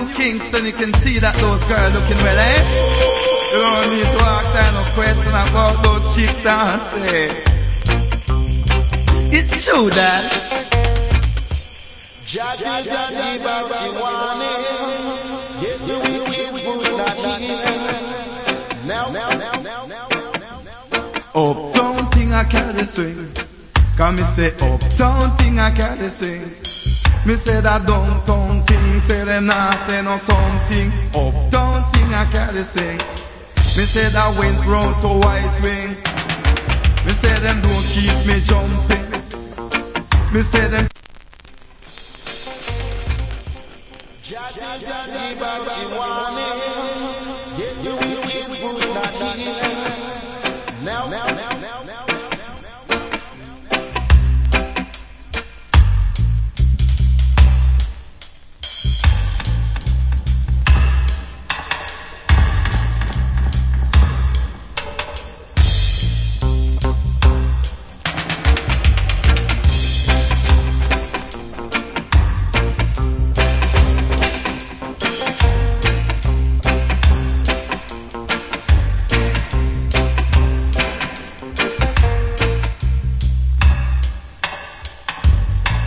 Kingston, you can see that those girls looking well, eh? You don't need to ask her no question about those chicks and say it's true that uptown thing I carry swing. Come me say uptown thing I carry swing. Me say that downtown thing, say them not say no something. Uptown thing I carry swing. Me say that went round to White Wing. Me say them don't keep me jumping. Me say them Jadi